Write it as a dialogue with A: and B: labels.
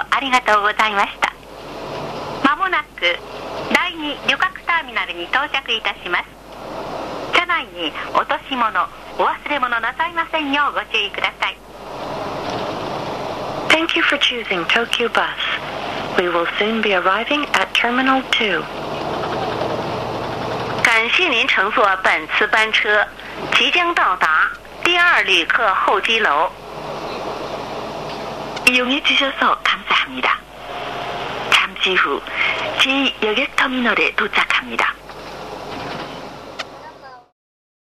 A: ありがとうございました。まもなく第2旅客ターミナルに到着いたします。車内に落とし物、お忘れ物なさいませんようご注意ください。
B: Thank you for choosing Tokyo Bus. We will soon be arriving at Terminal 2.
C: 感谢您乘坐本次班车，即将到达第2旅客候机楼。
B: 이용해 주셔서 감사합니다. 잠시 후 제 여객터미널에 도착합니다.